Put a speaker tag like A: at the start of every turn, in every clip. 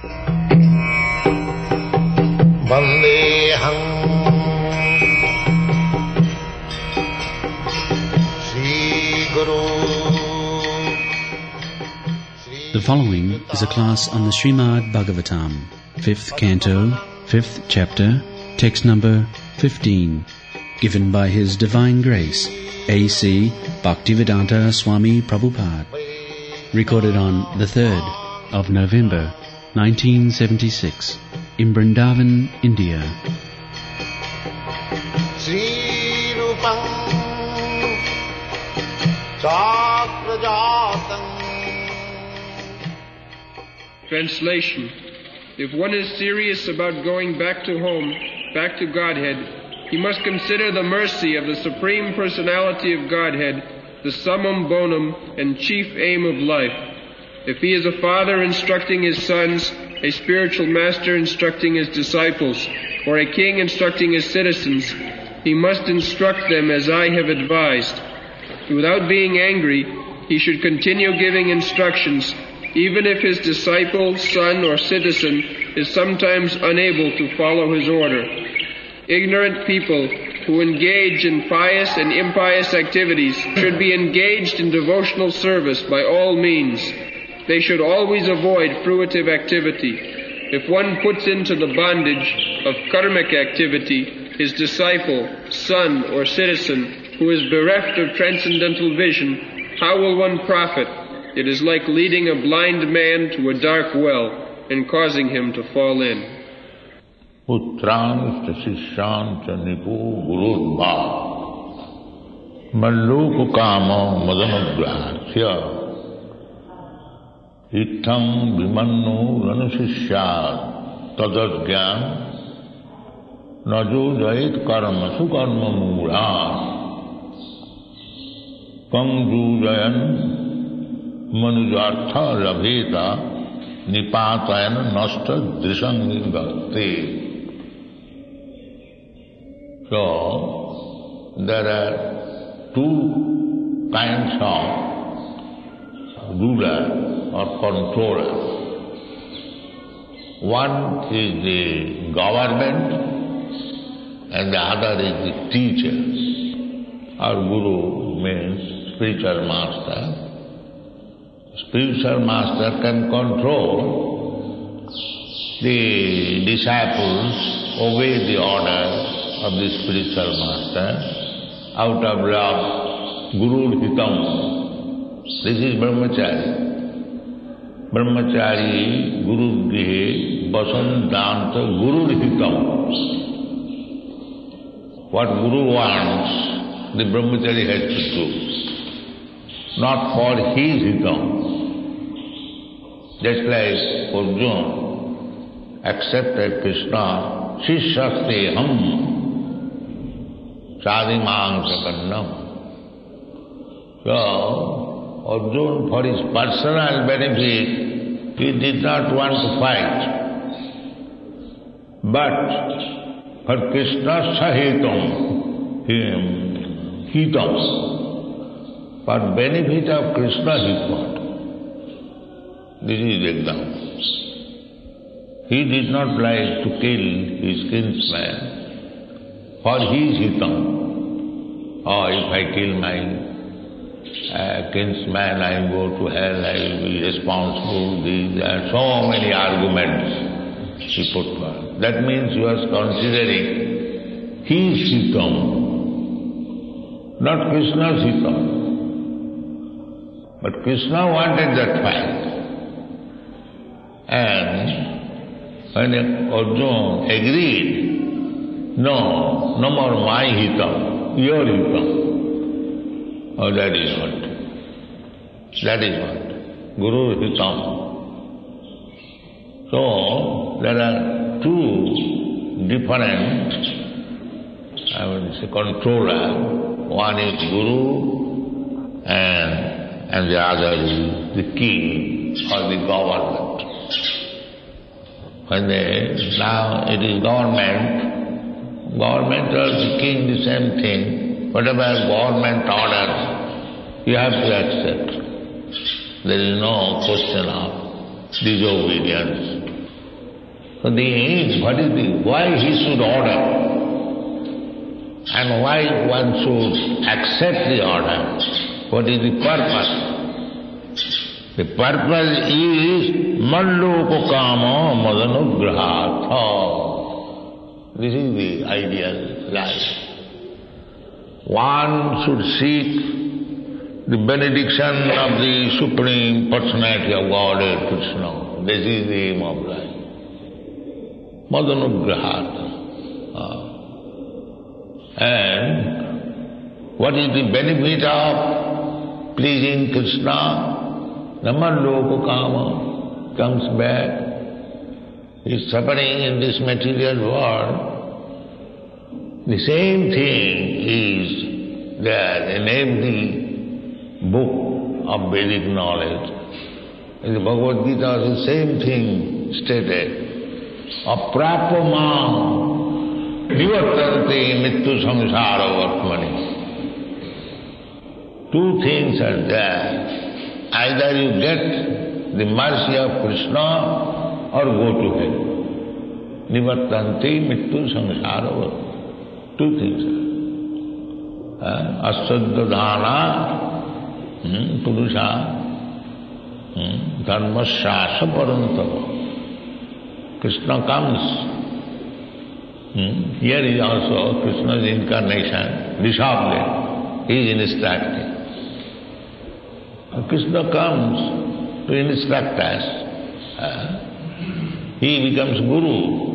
A: Vandeham Sri Guru.
B: The following is a class on the Srimad Bhagavatam, 5th Canto, 5th Chapter, text number 15, given by His Divine Grace, A.C. Bhaktivedanta Swami Prabhupada, recorded on the 3rd of November, 1976, in Vrindavan, India.
A: Sri Rupam Chakrajatam.
C: Translation. If one is serious about going back to home, back to Godhead, he must consider the mercy of the Supreme Personality of Godhead, the summum bonum and chief aim of life. If he is a father instructing his sons, a spiritual master instructing his disciples, or a king instructing his citizens, he must instruct them as I have advised. Without being angry, he should continue giving instructions, even if his disciple, son, or citizen is sometimes unable to follow his order. Ignorant people who engage in pious and impious activities should be engaged in devotional service by all means. They should always avoid fruitive activity. If one puts into the bondage of karmic activity his disciple, son, or citizen who is bereft of transcendental vision, how will one profit? It is like leading a blind man to a dark well and causing him to fall in.
D: Putrānsta sishyānta nipo gurudvā malloka kāma madanagrāsya itthaṃ vimanno ranusishyāt tadajñāṃ najojayit karma sukarma mūrāṃ kaṅjujayan manujārtha rabheta nipātayana nasta drisangi bhakti. So, there are two kinds of ruler or controller. One is the government and the other is the teacher. Our guru means spiritual master. Spiritual master can control the disciples, obey the orders of the spiritual master out of love, guru hitam. This is brahmachari. Brahmachari guru grihe vasantanta guru hitam. What guru wants, the brahmachari has to do, not for his hitam. Just like Arjuna accepted Krishna, Shishyasteham Sadimāṃ Sakannam. So, Arjuna, for his personal benefit, he did not want to fight. But for Krishna Sahitam, hitam, for benefit of Krishna he fought. This is the example. He did not like to kill his kinsman for his hitam. Oh, if I kill my kinsman, I will go to hell, I will be responsible. There are so many arguments he put forward. That means he was considering his hitam, not Krishna's hitam. But Krishna wanted that fight. And when Arjuna agreed, no more my hitam, your hitam. Oh, that is what. Guru hitam. So, there are two different, controller. One is Guru and the other is the king or the government. Now it is government or the king, the same thing. Whatever government orders, you have to accept. There is no question of disobedience. So the aim, why he should order? And why one should accept the order? What is the purpose? The purpose is mandoko kama madanugrahatha. This is the ideal life. One should seek the benediction of the Supreme Personality of Godhead, Krishna. This is the aim of life. Madanugrahatha. And what is the benefit of pleasing Krishna? Namandoko kama comes back. He is suffering in this material world. The same thing is there in every book of Vedic knowledge. In the Bhagavad Gita, the same thing stated. Aprapamam nivartante mittu samsara vatmani. Two things are there. Either you get the mercy of Krishna or go to hell. Nivartante mittu samsara vatmani. Two things are. Asaddhadhana purusha dharmasya parantava. Krishna comes. Here is also Krishna's incarnation, Rishabhdev. He is instructing. Krishna comes to instruct us. He becomes Guru.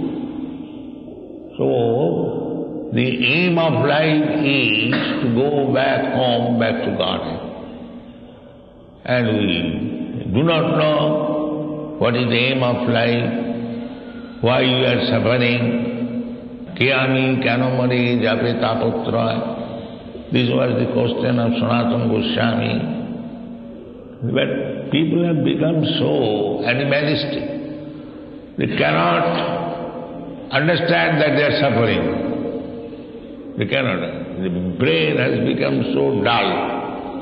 D: So, the aim of life is to go back home, back to Godhead. And we do not know what is the aim of life, why we are suffering. Kiyami, Kanamari, Jape Tapotra. This was the question of Sanatana Goswami. But people have become so animalistic. They cannot understand that they are suffering. They cannot. The brain has become so dull,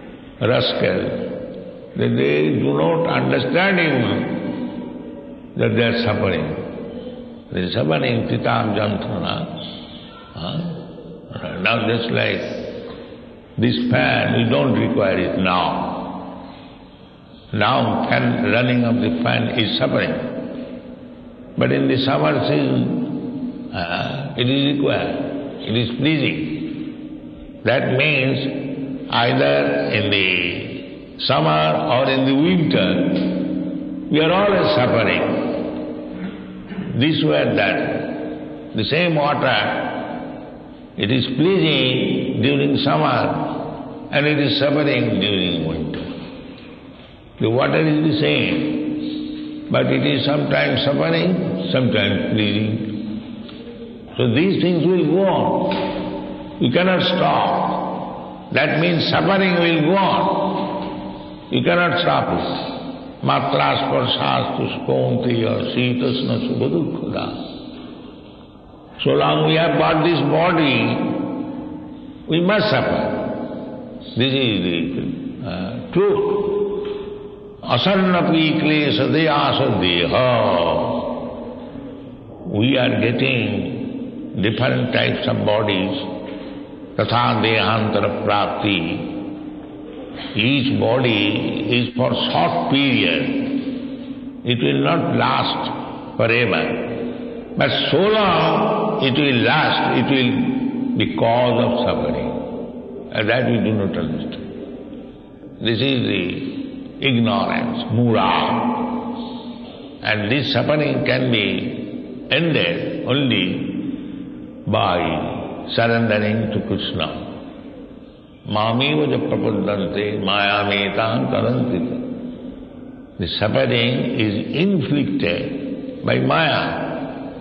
D: rascal, that they do not understand even that they are suffering. They are suffering titam jantrana. Now just like this fan, we don't require it now. Now running of the fan is suffering. But in the summer season, it is required. It is pleasing. That means either in the summer or in the winter, we are always suffering. This way or that. The same water, it is pleasing during summer and it is suffering during winter. The water is the same, but it is sometimes suffering, sometimes pleasing. So these things will go on. You cannot stop. That means suffering will go on. You cannot stop it. Matras parsastu spontiya sitasna subhadukkada. So long we have got this body, we must suffer. This is the truth. Asannapi klesa deyasa deha. We are getting different types of bodies. Tatha dehantara prapti. Each body is for short period. It will not last forever. But so long it will last, it will be cause of suffering. And that we do not understand. This is the ignorance, mura. And this suffering can be ended only by surrendering to Krishna. Mamiva japrapadante mayametam tarantita. The suffering is inflicted by Maya.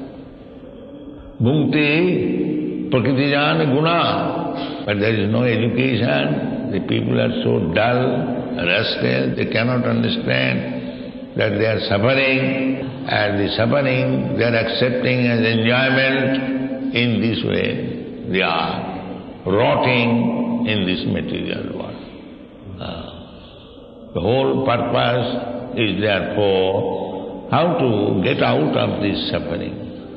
D: Bhukti prakritijan guna. But there is no education. The people are so dull, restless, they cannot understand that they are suffering, and the suffering they are accepting as enjoyment. In this way they are rotting in this material world. The whole purpose is therefore how to get out of this suffering.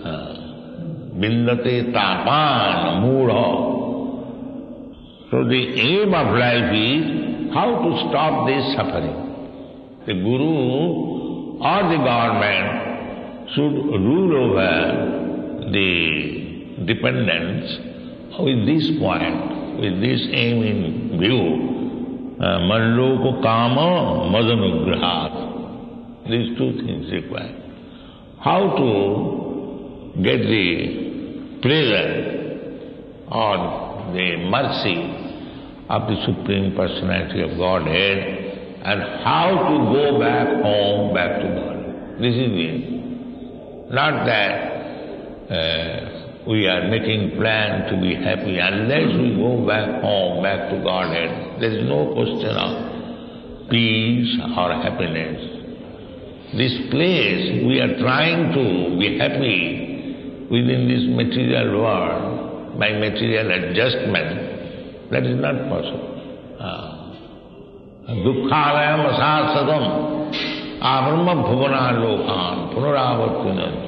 D: Vindate tapan mudha. So the aim of life is how to stop this suffering. The Guru or the government should rule over the dependents with this point, with this aim in view. Manloka kama madanugrahat. These two things required. How to get the pleasure or the mercy of the Supreme Personality of Godhead, and how to go back home, back to God. This is it. Not that we are making plan to be happy. Unless we go back home, back to Godhead, there is no question of peace or happiness. This place, we are trying to be happy within this material world by material adjustment. That is not possible. Dukkhalayam asasadam abrahma bhuvana lokan punaravartinam.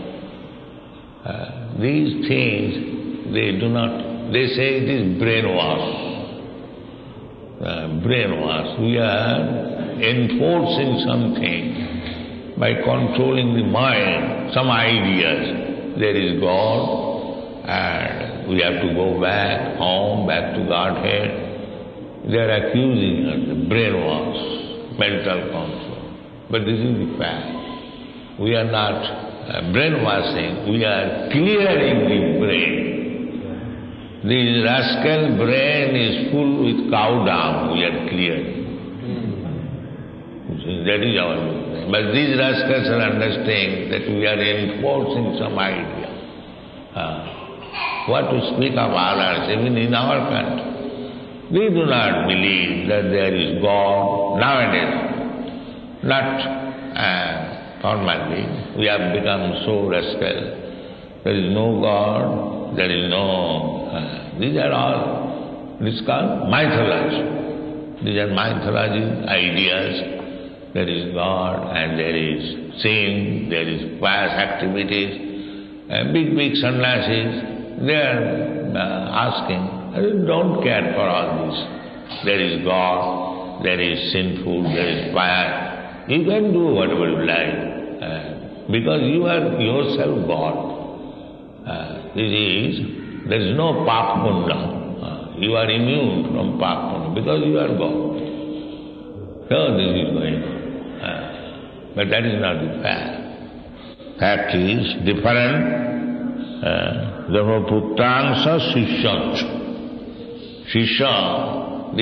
D: These things, they say it is brainwash. Brainwash. We are enforcing something by controlling the mind, some ideas. There is God, and we have to go back home, back to Godhead. They are accusing us of brainwash, mental control. But this is the fact. We are not brainwashing, we are clearing the brain. This rascal brain is full with cow dung, we are clearing. That is our movement. But these rascals are understanding that we are enforcing some idea. What to speak of others, even in our country. We do not believe that there is God nowadays. Not formerly. We have become so rascal. There is no God, there is no... these are all, this is called mythology. These are mythology ideas. There is God and there is sin, there is pious activities. Big sannyasis, they are asking, don't care for all this. There is God, there is sinful, there is pious. You can do whatever you like, because you are yourself God. There is no pap punya. You are immune from pap punya, because you are God. So this is going on. But that is not the fact. Fact is different. Therefore, puttransa shishancha. Shishya,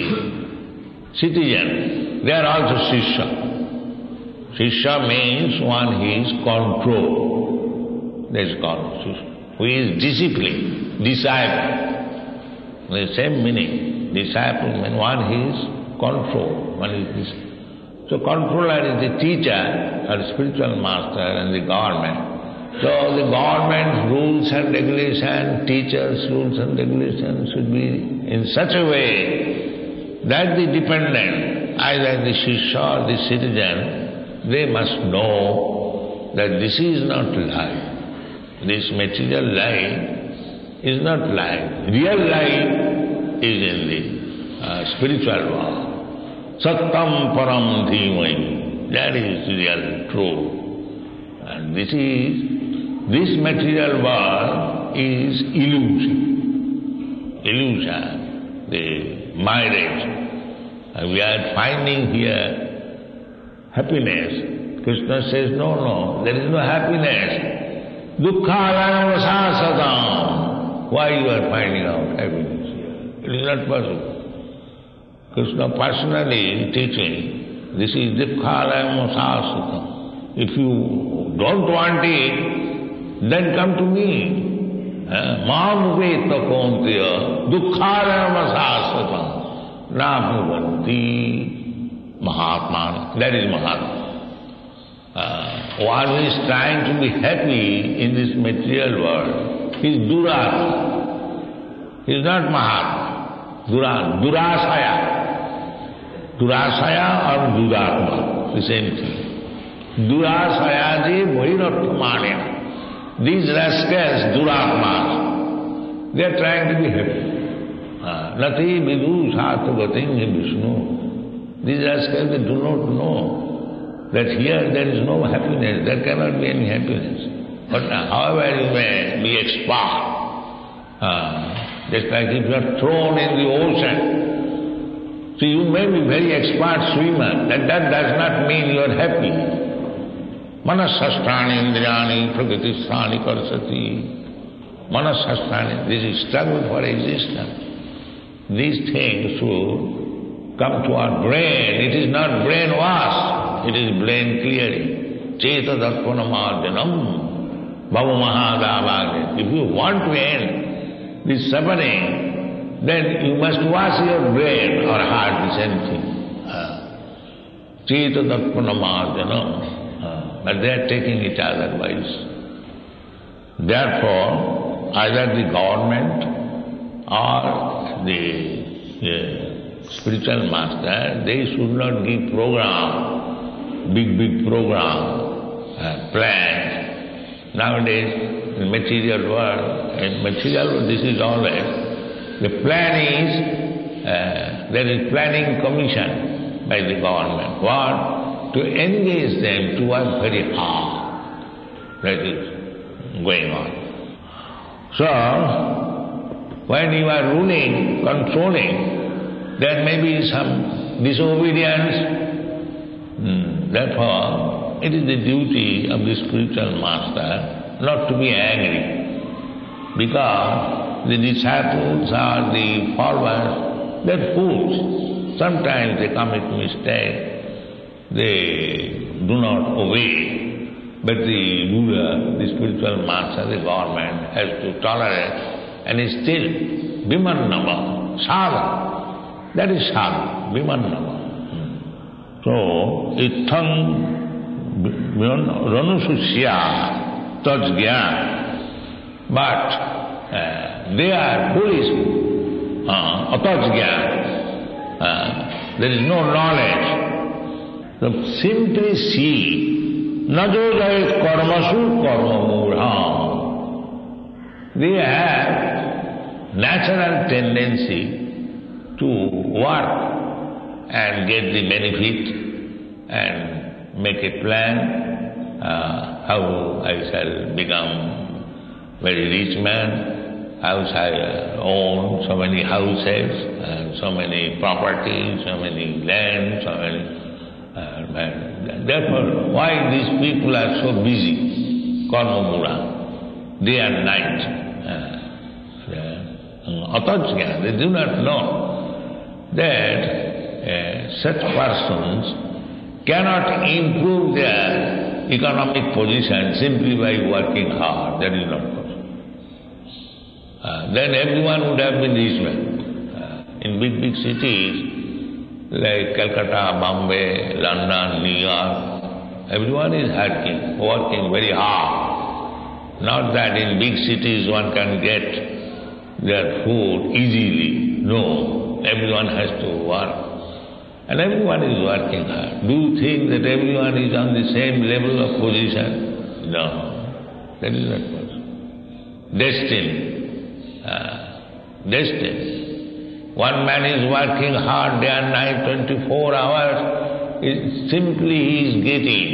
D: the citizen, they are also shishya. Shishya means one who is controlled. That is called shishya. Who is disciplined, disciple. The same meaning. Disciple means one who is controlled, one is disciplined. So controller is the teacher or spiritual master and the government. So the government's rules and regulations, teachers' rules and regulations should be in such a way that the dependent, either the shishya or the citizen, they must know that this is not life. This material life is not life. Real life is in the spiritual world. Sattam param dhimai. That is real truth. And this material world is illusion. Illusion, the mirage. And we are finding here happiness. Krishna says, no, there is no happiness. Dukkhalayam vasasadam. Why you are finding out happiness here? It is not possible. Krishna personally teaching, this is dukkhalayam vasasadam. If you don't want it, then come to me. Mam veta kontiya dukkhalayam vasasadam nabhuvanti mahatmana. That is Mahatma. One who is trying to be happy in this material world is Durasaya. He is not Mahatma. Durasaya. Durasaya or Duratma, the same thing. Durasayaji Bhairatmanya. These rascals, Duratmas, they are trying to be happy. Nati vidu satavatim Vishnu. These rascals, they do not know that here there is no happiness, there cannot be any happiness. But however you may be expert, just like if you are thrown in the ocean, so you may be very expert swimmer, that does not mean you are happy. Manasasthani indriyani prakritisthani karsati. Manasasthani, this is struggle for existence. These things should come to our brain. It is not brainwash, it is brain clearing. Cheta darpanamarjanam bhava mahadavagni. If you want to end this suffering, then you must wash your brain or heart, the same thing. Cheta darpanamarjanam. But they are taking it otherwise. Therefore, either the government or the spiritual master, they should not give program, big program, plans. Nowadays, in material world, this is always, the plan is, there is planning commission by the government. What? To engage them to work very hard. That is going on. So, when you are ruling, controlling, there may be some disobedience. Therefore, it is the duty of the spiritual master not to be angry. Because the disciples or the followers, they are fools. Sometimes they commit mistake. They do not obey. But the ruler, the spiritual master, the government has to tolerate and is still Vimannava, sadha. That is sadha, Vimannava. So, itham ranususya tajgyan. But they are foolish, atajgyan. There is no knowledge. So simply see, najojayat karmasu karma murham. They have natural tendency to work and get the benefit and make a plan how I shall become very rich man, how shall I own so many houses, and so many properties, so many land, so many... therefore, why these people are so busy? Karma mura, day and night. Atajya, they do not know that such persons cannot improve their economic position simply by working hard. That is not possible. Then everyone would have been rich man. In big cities like Calcutta, Bombay, London, New York, everyone is working very hard. Not that in big cities one can get their food easily. No, everyone has to work. And everyone is working hard. Do you think that everyone is on the same level of position? No, that is not possible. Destiny. One man is working hard day and night, 24 hours. Simply he is getting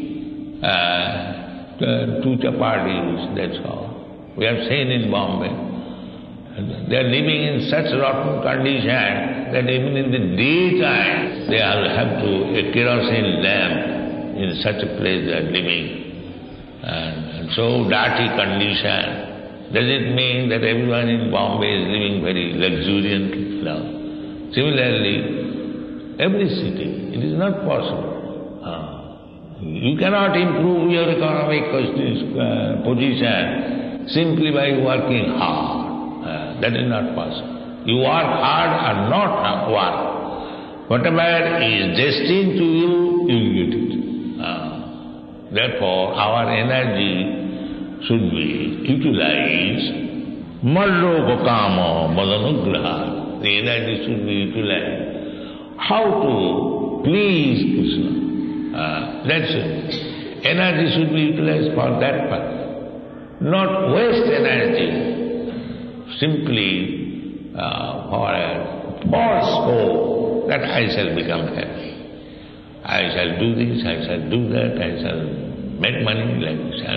D: 2 chapatis, that's all. We have seen in Bombay. They are living in such rotten condition that even in the daytime they have a kerosene lamp. In such a place they are living. And so dirty condition. Does it mean that everyone in Bombay is living very luxuriantly? No. Similarly, every city, it is not possible. You cannot improve your economic position simply by working hard. That is not possible. You work hard or not work. Whatever is destined to you, you will get it. Therefore, our energy should be utilized. Malloka kama madanugraha. The energy should be utilized. How to please Krishna. That's it. energy should be utilized for that purpose. Not waste energy simply for a false hope that I shall become happy. I shall do this, I shall do that, I shall make money like this.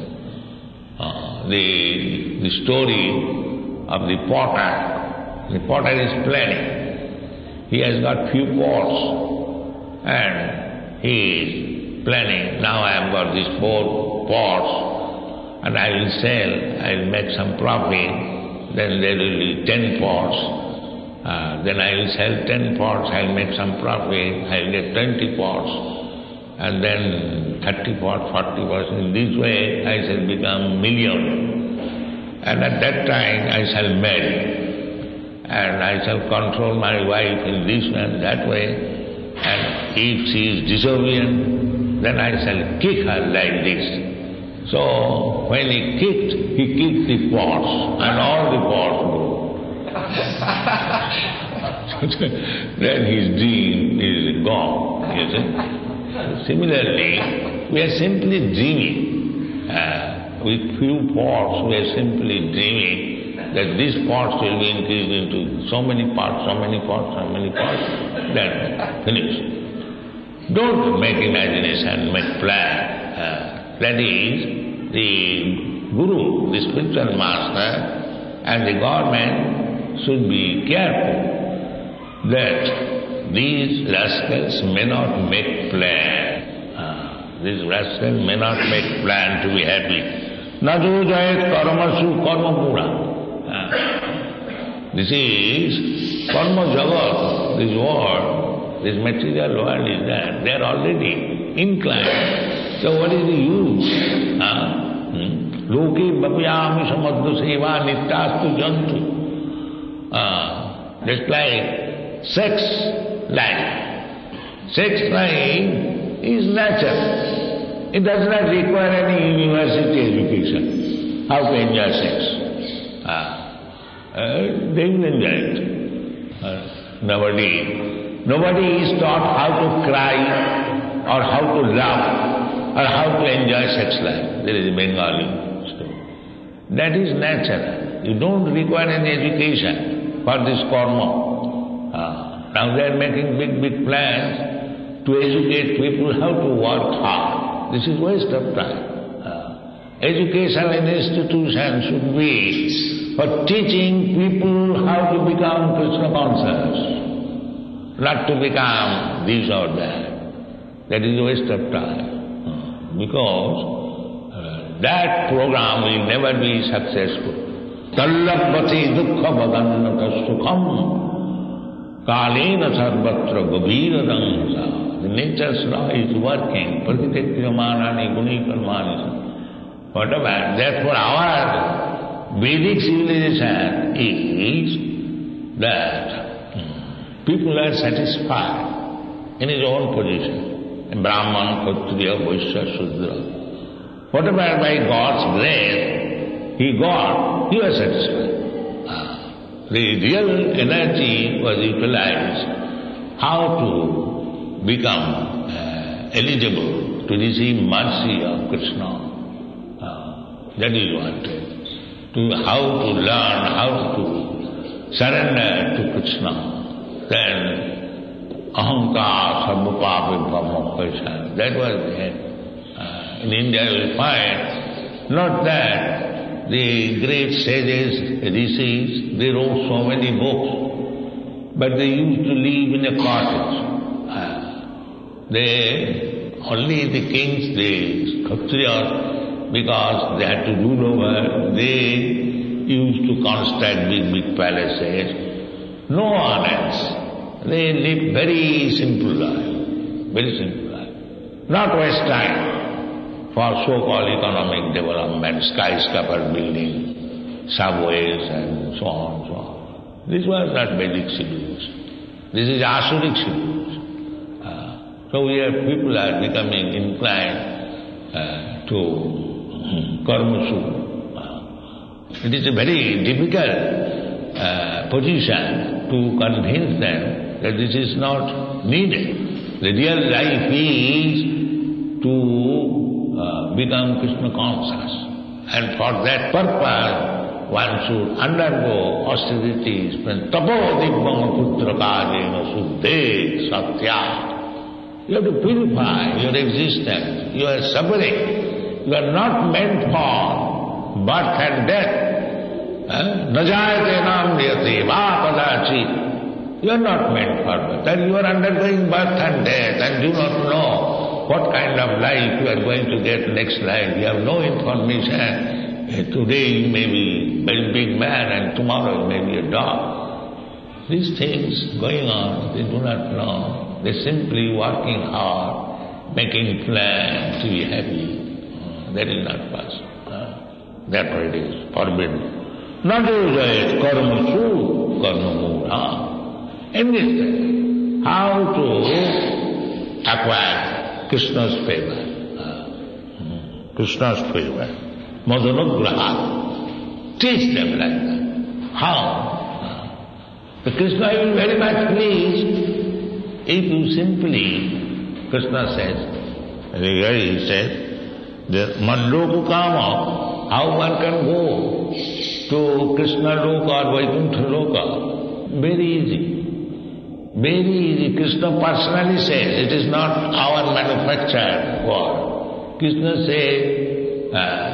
D: The story of the potter. The potter is planning. He has got few pots and he is planning, now I have got these 4 pots and I will sell, I will make some profit, then there will be 10 pots. Then I will sell 10 pots, I will make some profit, I will get 20 pots, and then 30 pots, 40 pots. In this way I shall become million. And at that time I shall marry, and I shall control my wife in this way and that way, and if she is disobedient, then I shall kick her like this. So when he kicked the pots, and all the pots broke. Then his dream is gone, you see. Similarly, we are simply dreaming. With few pots, we are simply dreaming that these pots will be increased into so many pots, so many pots, so many pots, then finish. Don't make imagination, make plan. That is, the Guru, the spiritual master, and the government should be careful that these rascals may not make plan. These rascals may not make plan to be happy. Nadu jayat karmasu karmapura. This is karma jagat, this world, this material world is there. They are already inclined. So what is the use? Loki bhapyami samadhu seva nityastu jantu. Just like sex life. Sex life is natural. It does not require any university education. How to enjoy sex? They will enjoy it. Nobody is taught how to cry or how to laugh or how to enjoy sex life. There is a Bengali story. That is natural. You don't require any education for this karma. Now they are making big plans to educate people how to work hard. This is waste of time. Educational institutions should be for teaching people how to become Krishna conscious, not to become this or that. That is a waste of time. Because that program will never be successful. Tallabhati dukkha bhagannata sukham kalena sarvatra gavira dansa. The nature's law is working. Prakitekriyamanani gunikarmani. Whatever. Therefore our Vedic civilization is that people are satisfied in his own position. Brahman, Kshatriya, Vaishya, Shudra. Whatever by God's grace he got, he was satisfied. The real energy was utilized how to become eligible to receive mercy of Krishna. That is wanted. How to learn, how to surrender to Krishna. Then ahankar sarvapapa vibhamapasya. That was there. In India you will find not that the great sages, rishis, they wrote so many books, but they used to live in a cottage. Only the kings, the Kshatriyas, because they had to rule over, they used to construct big palaces. No one else. They lived very simple life, very simple life. Not waste time for so-called economic development, skyscraper building, subways and so on, so on. This was not Vedic civilization. This is Asuric civilization. So people are becoming inclined to karmasu. It is a very difficult position to convince them that this is not needed. The real life is to become Krishna conscious. And for that purpose, one should undergo austerities. Tapo dibbam putra kajena suddhe satya. You have to purify your existence. You are suffering. You are not meant for birth and death. Najayate namniyate vapadachi. You are not meant for birth. And you are undergoing birth and death and do not know what kind of life you are going to get next life. You have no information. Today you may be a very big man and tomorrow you may be a dog. These things going on, they do not know. They're simply working hard, making plans to be happy. That is not possible. Therefore it is forbidden. Not only karma su, karma mudha. Anything. How to acquire Krishna's favor. Krishna's favor. Madhanugraha. Teach them like that. How? The Krishna will very much pleased if you simply, Krishna says, he said, the Madloku Kama, how one can go to Krishna Loka or Vaikuntha Loka? Very easy. Very easy. Krishna personally says, it is not our manufactured word. Krishna says,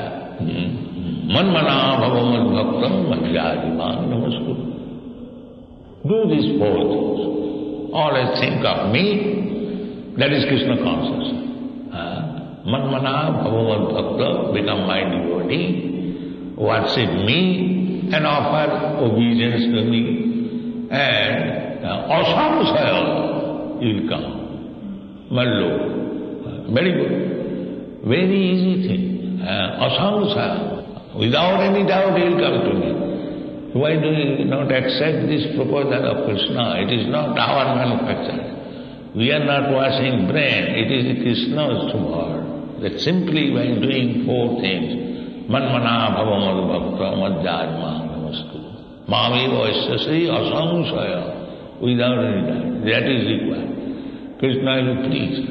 D: Manmana bhavamad bhaktam madhyadimam namaskuru. Do these four things. Always think of me, that is Krishna consciousness. Manmana bhavamad bhaktam, become my devotee, worship me and offer obedience to me. And asamsaya, you will come. Mallo. Very good. Very easy thing. Asamsaya. Without any doubt he will come to me. Why do you not accept this proposal of Krishna? It is not our manufacture. We are not washing brain. It is Krishna's word. That simply by doing four things, Manmana bhavamad bhakta madhyadma namaskuru. Mami vaishyasri asamsaya. Without any doubt. That is required. Krishna will please.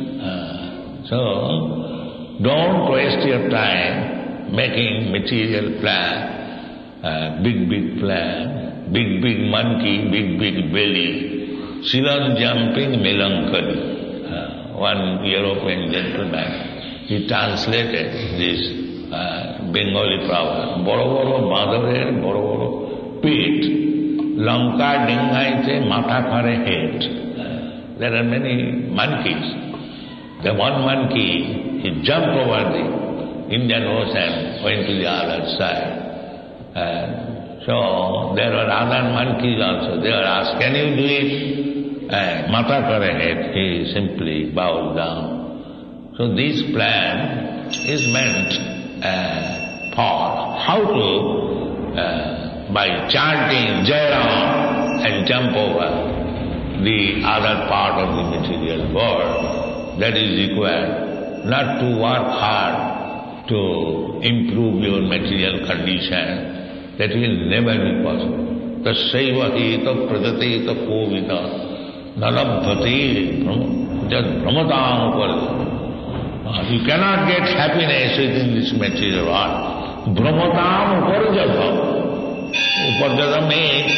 D: So, don't waste your time making material plan. Big plan, big monkey, big belly, Silan jumping melancholy. One European gentleman, he translated this Bengali proverb. Boro boro badorer, boro boro pit, Lanka dingaite mata kare head. There are many monkeys. The one monkey, he jumped over the Indian Ocean, went to the other side. So there were other monkeys also. They were asked, can you do it? Mata kare head. He simply bowed down. So this plan is meant for how to, by chanting Jai Ram and jump over the other part of the material world, that is required. Not to work hard to improve your material condition. That will never be possible. Tasyaiva heta prajateta kovita nalabdhati just brahmatam uparja. You cannot get happiness within this material world. Brahmatam uparjata. Uparjata means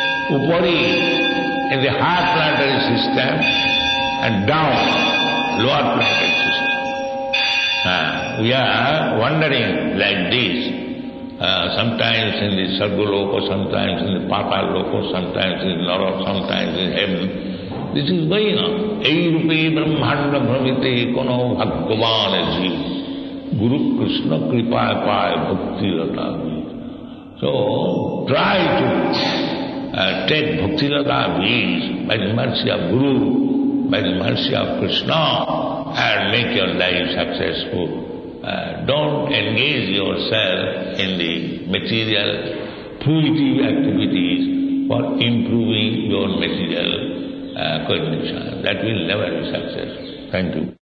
D: upari in the higher planetary system and down lower planetary system. We are wandering like this. Sometimes in the Sargaloka, sometimes in the Patal Loka, sometimes in Nara, sometimes in heaven. This is going on. Ei rupe brahmanda bhramite kono bhagavan ji. Guru Krishna kripa paya bhakti lata. So try to take bhakti lata bees by the mercy of Guru, by the mercy of Krishna, and make your life successful. Don't engage yourself in the material fruitive activities for improving your material condition. That will never be successful. Thank you.